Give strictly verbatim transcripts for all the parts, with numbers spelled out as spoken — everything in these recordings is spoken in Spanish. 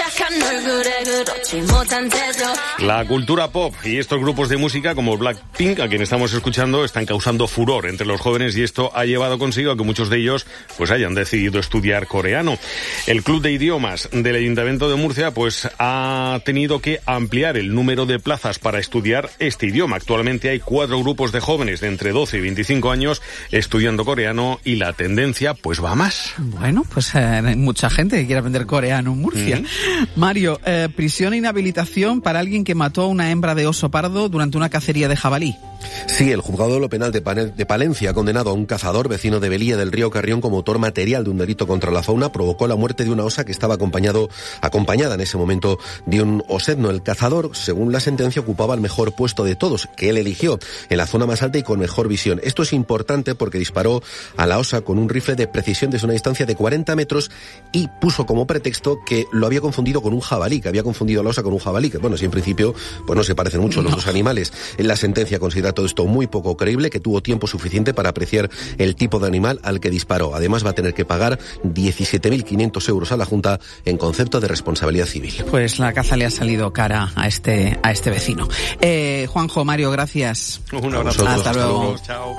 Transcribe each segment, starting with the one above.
La cultura pop y estos grupos de música como Blackpink, a quien estamos escuchando, están causando furor entre los jóvenes y esto ha llevado consigo a que muchos de ellos pues hayan decidido estudiar coreano. El Club de Idiomas del Ayuntamiento de Murcia pues ha tenido que ampliar el número de plazas para estudiar este idioma. Actualmente hay cuatro grupos de jóvenes de entre doce y veinticinco años estudiando coreano y la tendencia pues va a más. Bueno, pues eh, hay mucha gente que quiere aprender coreano en Murcia. Mm-hmm. Mario, eh, prisión e inhabilitación para alguien que mató a una hembra de oso pardo durante una cacería de jabalí. Sí, el juzgado de lo penal de, Pane- de Palencia ha condenado a un cazador vecino de Velilla del Río Carrión como autor material de un delito contra la fauna. Provocó la muerte de una osa que estaba acompañado, acompañada en ese momento de un osedno. El cazador, según la sentencia, ocupaba el mejor puesto de todos, que él eligió, en la zona más alta y con mejor visión. Esto es importante porque disparó a la osa con un rifle de precisión desde una distancia de cuarenta metros y puso como pretexto que lo había confundido con un jabalí, que había confundido a la osa con un jabalí, que bueno, si en principio pues no se parecen mucho los no. dos animales. En la sentencia considera todo esto muy poco creíble, que tuvo tiempo suficiente para apreciar el tipo de animal al que disparó. Además va a tener que pagar diecisiete mil quinientos euros a la Junta en concepto de responsabilidad civil. Pues la caza le ha salido cara a este a este vecino. Eh, Juanjo, Mario, gracias. Un abrazo. Hasta, Hasta luego. luego. Chao.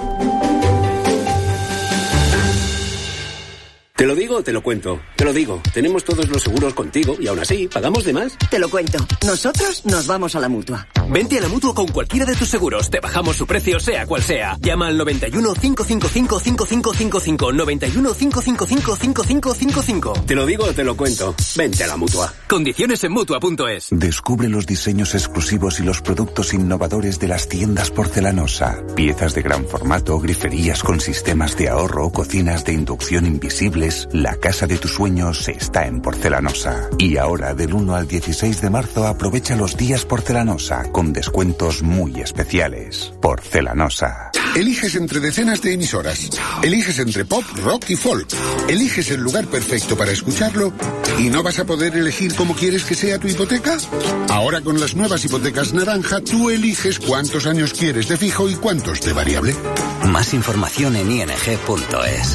¿Te lo digo o te lo cuento? Te lo digo. Tenemos todos los seguros contigo y aún así, ¿pagamos de más? Te lo cuento. Nosotros nos vamos a la Mutua. Vente a la Mutua con cualquiera de tus seguros. Te bajamos su precio, sea cual sea. Llama al noventa y uno, cinco cinco cinco, cinco cinco cinco cinco. noventa y uno, cinco cinco cinco, cinco cinco cinco cinco. Te lo digo o te lo cuento. Vente a la Mutua. Condiciones en Mutua punto es. Descubre los diseños exclusivos y los productos innovadores de las tiendas Porcelanosa. Piezas de gran formato, griferías con sistemas de ahorro, cocinas de inducción invisibles. La casa de tus sueños está en Porcelanosa. Y ahora, del uno al dieciséis de marzo, aprovecha los días Porcelanosa con descuentos muy especiales. Porcelanosa. Eliges entre decenas de emisoras. Eliges entre pop, rock y folk. Eliges el lugar perfecto para escucharlo y no vas a poder elegir cómo quieres que sea tu hipoteca. Ahora con las nuevas hipotecas naranja, tú eliges cuántos años quieres de fijo y cuántos de variable. Más información en i n g punto es.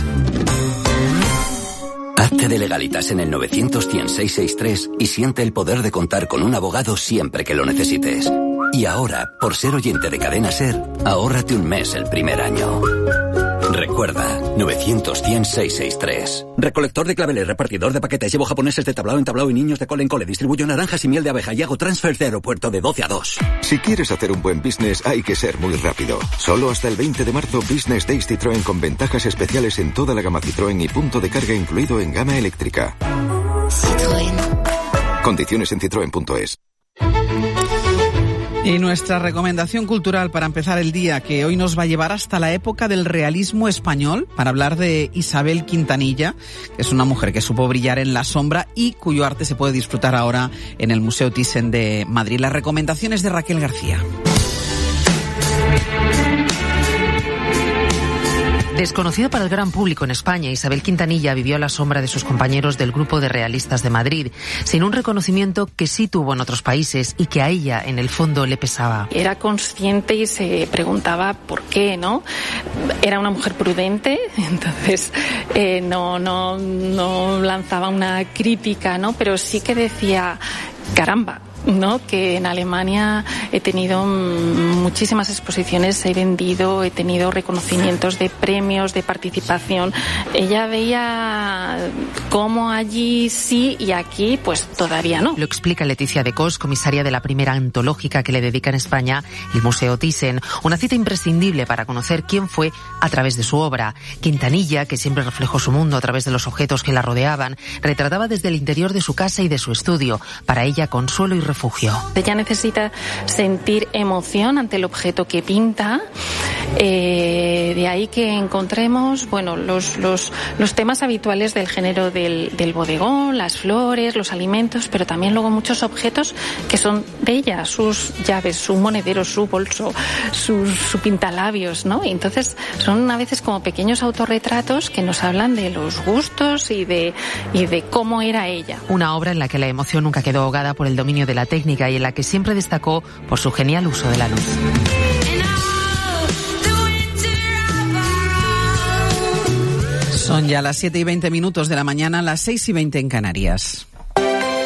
Hazte de Legalitas en el novecientos, cien, seiscientos sesenta y tres y siente el poder de contar con un abogado siempre que lo necesites. Y ahora, por ser oyente de Cadena SER, ahórrate un mes el primer año. Recuerda, novecientos, cien, seiscientos sesenta y tres. Recolector de claveles, repartidor de paquetes, llevo japoneses de tablao en tablao y niños de cole en cole, distribuyo naranjas y miel de abeja y hago transfer de aeropuerto de doce a dos. Si quieres hacer un buen business, hay que ser muy rápido. Solo hasta el veinte de marzo, Business Days Citroën con ventajas especiales en toda la gama Citroën y punto de carga incluido en gama eléctrica. Citroën. Condiciones en citroen punto es. Y nuestra recomendación cultural para empezar el día, que hoy nos va a llevar hasta la época del realismo español, para hablar de Isabel Quintanilla, que es una mujer que supo brillar en la sombra y cuyo arte se puede disfrutar ahora en el Museo Thyssen de Madrid. Las recomendaciones de Raquel García. Desconocida para el gran público en España, Isabel Quintanilla vivió a la sombra de sus compañeros del Grupo de Realistas de Madrid, sin un reconocimiento que sí tuvo en otros países y que a ella, en el fondo, le pesaba. Era consciente y se preguntaba por qué, ¿no? Era una mujer prudente, entonces eh, no, no, no lanzaba una crítica, ¿no? Pero sí que decía, caramba, ¿no? Que en Alemania he tenido muchísimas exposiciones, he vendido, he tenido reconocimientos de premios, de participación. Ella veía cómo allí sí y aquí pues todavía no. Lo explica Leticia de Cos, comisaria de la primera antológica que le dedica en España el Museo Thyssen. Una cita imprescindible para conocer quién fue a través de su obra. Quintanilla, que siempre reflejó su mundo a través de los objetos que la rodeaban, retrataba desde el interior de su casa y de su estudio. Para ella, consuelo y refugio. Ella necesita sentir emoción ante el objeto que pinta. Eh, de ahí que encontremos, bueno, los, los, los temas habituales del género del, del bodegón, las flores, los alimentos, pero también luego muchos objetos que son de ella, sus llaves, su monedero, su bolso, su, su pintalabios, ¿no? Y entonces son a veces como pequeños autorretratos que nos hablan de los gustos y de, y de cómo era ella. Una obra en la que la emoción nunca quedó ahogada por el dominio de la técnica y en la que siempre destacó por su genial uso de la luz. Son ya las siete y veinte minutos de la mañana, las seis y veinte en Canarias.